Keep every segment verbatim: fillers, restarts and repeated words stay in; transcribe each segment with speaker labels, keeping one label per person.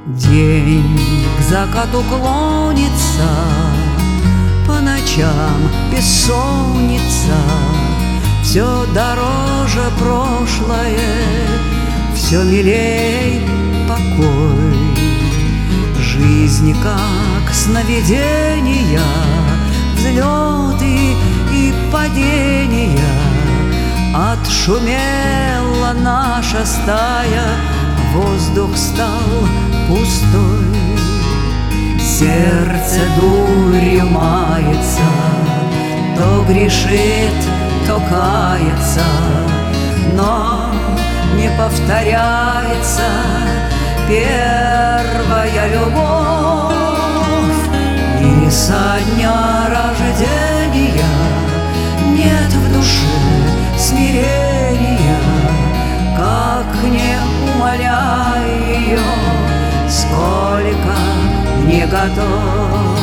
Speaker 1: День к закату клонится, по ночам бессонница, все дороже прошлое, все милей покой. Жизнь как сновидения, взлеты и падения. Отшумела наша стая, воздух стал пустой. Сердце дурью мается, то грешит, то кается, но не повторяется первая любовь. И со дня рождения нет в душе смирения, как не умоляй ее, сколько не готов.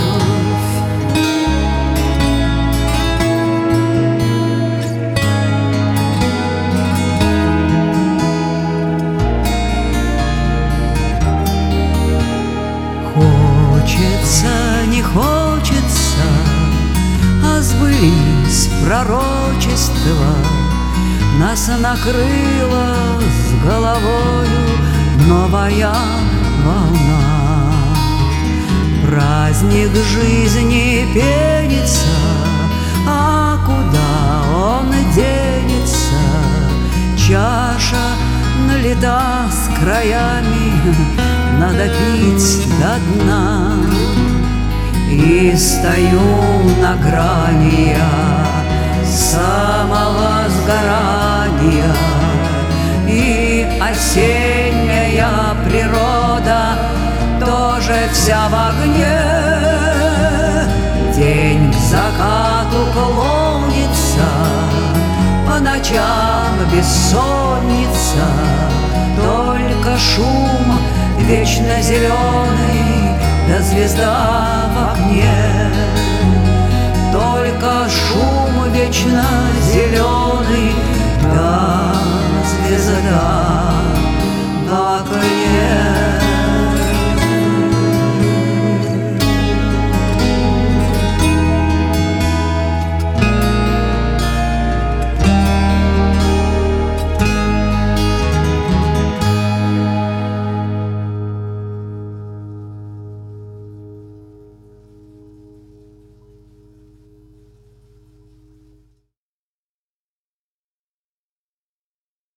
Speaker 1: Хочется, не хочется, а сбылись пророчества. Нас накрыла с головою новая волна. Праздник жизни пенится, а куда он денется? Чаша налита с краями, надо пить до дна. И стою на грани я самого сгорания, и осенняя природа тоже вся в огне. День к закату клонится, по ночам бессонница, только шум вечно зеленый, да звезда в окне. Только шум вечно зеленый, да звезда в окне.